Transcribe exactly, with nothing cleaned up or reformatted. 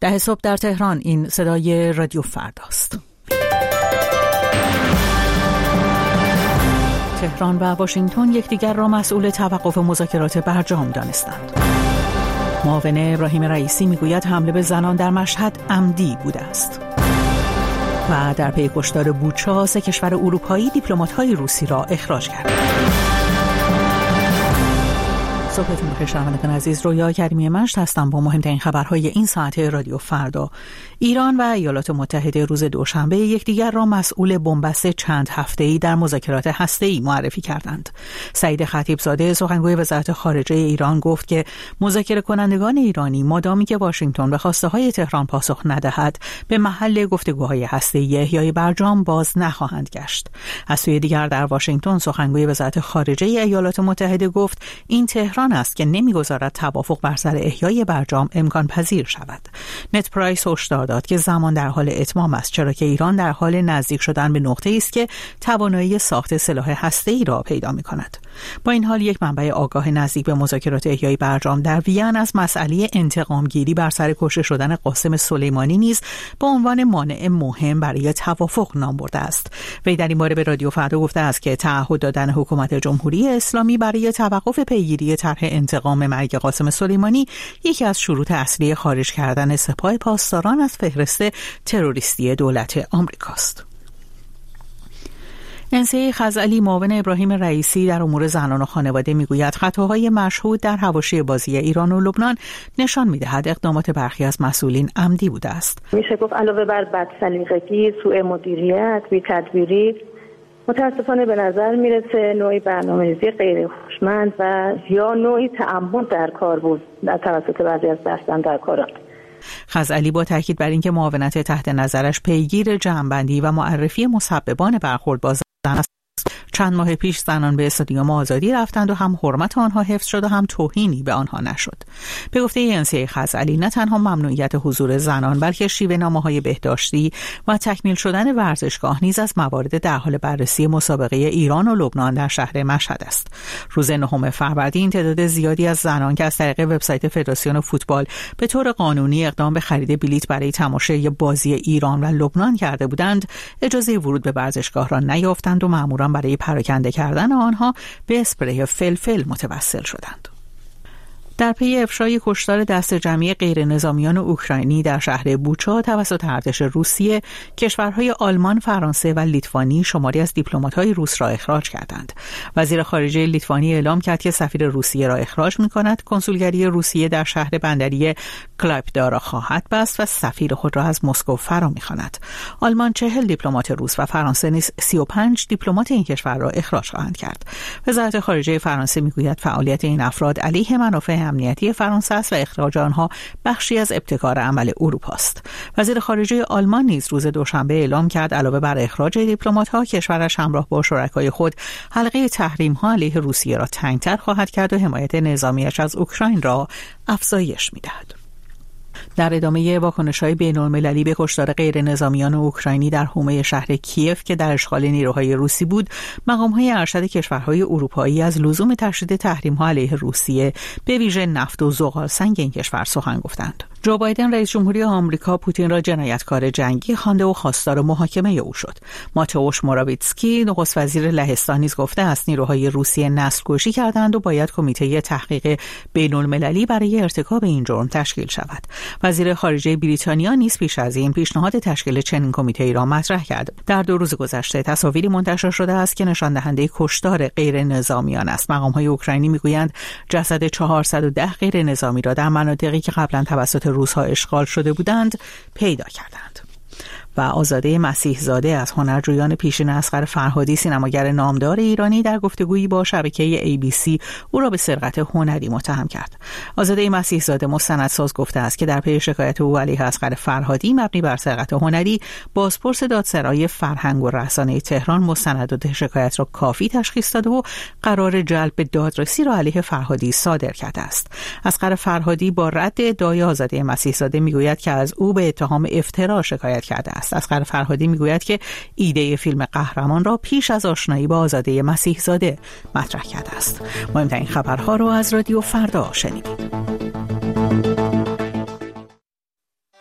ده صبح در تهران. این صدای رادیو فرداست. تهران و واشنگتن یکدیگر را مسئول توقف مذاکرات برجام دانستند. معاون ابراهیم رئیسی میگوید حمله به زنان در مشهد عمدی بوده است. و در پی کشتار بوچا سه کشور اروپایی دیپلمات‌های روسی را اخراج کرد. صبحتون بخیر شنوندگان عزیز، رویا کریمی مشت هستم با مهمترین خبرهای این ساعت رادیو فردا. ایران و ایالات متحده روز دوشنبه یکدیگر را مسئول بنبست چند هفته‌ای در مذاکرات هسته‌ای معرفی کردند. سعید خطیبزاده سخنگوی وزارت خارجه ایران گفت که مذاکره کنندگان ایرانی مادامی که واشنگتن به خواسته‌های تهران پاسخ ندهد به محل گفتگوهای هسته‌ای احیای برجام باز نخواهند گشت. از سوی دیگر در واشنگتن سخنگوی وزارت خارجه ایالات متحده گفت این تهران است که نمیگذارد توافق بر سر احیای برجام امکان پذیر شود. نت پرایس هشدار داد که زمان در حال اتمام است، چرا که ایران در حال نزدیک شدن به نقطه‌ای است که توانایی ساخت سلاح هسته‌ای را پیدا می‌کند. با این حال یک منبع آگاه نزدیک به مذاکرات احیای برجام در وین از مسئله انتقام گیری بر سر کشته شدن قاسم سلیمانی نیز به عنوان مانع مهم برای توافق نام برده است. وی در این باره به رادیو فردا گفته است که تعهد دادن حکومت جمهوری اسلامی برای توقف پیگیری طرح انتقام مرگ قاسم سلیمانی یکی از شروط اصلی خارج کردن سپاه پاسداران از فهرست تروریستی دولت آمریکاست. انسیه خزعلی معاون ابراهیم رئیسی در امور زنان و خانواده میگوید خطاهای مشهود در حواشی بازی ایران و لبنان نشان میدهد اقدامات برخی از مسئولین عمدی بوده است. میشه گفت علاوه بر بدسلیقگی، سوء مدیریت، بی‌تدبیری، متاسفانه به نظر میرسه نوعی برنامه‌ریزی غیر هوشمند و یا نوعی تعمد در کار بود در توسط بعضی از دستاندرکاران. خزعلی با تاکید بر اینکه معاونت تحت نظرش پیگیر جمع‌بندی و معرفی مسببان برخورد با زن است. چند ماه پیش زنان به استادیوم آزادی رفتند و هم حرمت آنها حفظ شد و هم توهینی به آنها نشد. به گفته انسیه خزعلی نه تنها ممنوعیت حضور زنان بلکه شیوه نامه‌های بهداشتی و تکمیل شدن ورزشگاه نیز از موارد در حال بررسی مسابقه ایران و لبنان در شهر مشهد است. روز نهم فروردین تعداد زیادی از زنان که از طریق وبسایت فدراسیون فوتبال به طور قانونی اقدام به خرید بلیط برای تماشای بازی ایران و لبنان کرده بودند، اجازه ورود به ورزشگاه را نیافتند و مأموراً برای پراکنده کردن آنها به اسپری فلفل متوسل شدند. در پی افشای کشتار دست جمعی غیر نظامیان اوکراینی در شهر بوچا توسط ارتش روسیه، کشورهای آلمان، فرانسه و لیتوانی شماری از دیپلمات‌های روس را اخراج کردند. وزیر خارجه لیتوانی اعلام کرد که سفیر روسیه را اخراج می‌کند، کنسولگری روسیه در شهر بندری کلایپدا را خواهد بست و سفیر خود را از مسکو فرا می‌خواند. آلمان چهل دیپلمات روس و فرانسه نیز سی و پنج دیپلمات این کشور را اخراج خواهند کرد. وزارت خارجه فرانسه می‌گوید فعالیت این افراد علیه منافع امنیتی فرانسه است و اخراج آنها بخشی از ابتکار عمل اروپا است. وزیر خارجه آلمان نیز روز دوشنبه اعلام کرد علاوه بر اخراج دیپلمات‌ها، کشورش همراه با شرکای خود حلقه تحریم‌ها علیه روسیه را تنگ‌تر خواهد کرد و حمایت نظامیش از اوکراین را افزایش می‌دهد. در ادامه واکنش‌های بین‌المللی به کشتار غیر نظامیان اوکراینی در حومه شهر کیف که در اشغال نیروهای روسی بود، مقام‌های ارشد کشورهای اروپایی از لزوم تشدید تحریم‌ها علیه روسیه به ویژه نفت و زغال سنگ این کشور سخن گفتند. جو بایدن رئیس جمهوری آمریکا پوتین را جنایتکار جنگی خوانده و خواستار محاکمه او شد. ماتئوش موراویتسکی نخست وزیر لهستان نیز گفته است نیروهای روسیه نسل‌کشی کردند و باید کمیته تحقیق بین‌المللی برای ارتکاب این جرم تشکیل شود. وزیر خارجه بریتانیا نیز پیش از این پیشنهاد تشکیل چنین کمیته‌ای را مطرح کرد. در دو روز گذشته تصاویری منتشر شده است که نشان دهنده کشتار غیر نظامیان است. مقام‌های اوکراینی می‌گویند جسد چهارصد و ده غیر نظامی را در مناطقی که قبلا توسط روس‌ها اشغال شده بودند پیدا کردند. و آزاده مسیح زاده از هنرجویان پیشین اصغر فرهادی سینماگر نامدار ایرانی در گفتگویی با شبکه ای بی سی او را به سرقت هنری متهم کرد. آزاده مسیح زاده مستندساز گفته است که در پی شکایت او علیه اصغر فرهادی مبنی بر سرقت هنری، بازپرس دادسرای فرهنگ و رسانه تهران مستندات شکایت را کافی تشخیص داده و قرار جلب به دادرسی را علیه فرهادی صادر کرده است. اصغر فرهادی با رد ادعای آزاده مسیح زاده میگوید که از او به اتهام افترا شکایت کرده است. اصغر فرهادی میگوید که ایده فیلم قهرمان را پیش از آشنایی با آزاده مسیح زاده مطرح کرده است. مهمترین خبرها را از رادیو فردا شنیدید.